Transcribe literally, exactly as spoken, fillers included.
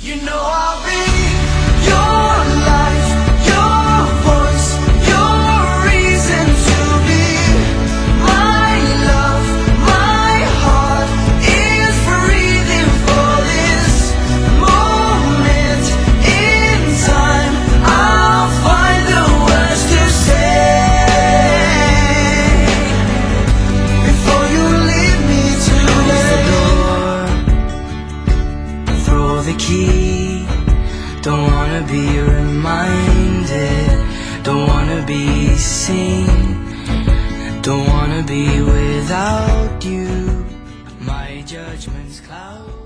You know I'll be your life, your voice, your reason to be. My love, my heart is breathing for this moment in time. I'll find the words to say before you leave me today. Throw the key. Don't wanna be reminded, don't wanna be seen, don't wanna be without you. My judgment's clouded.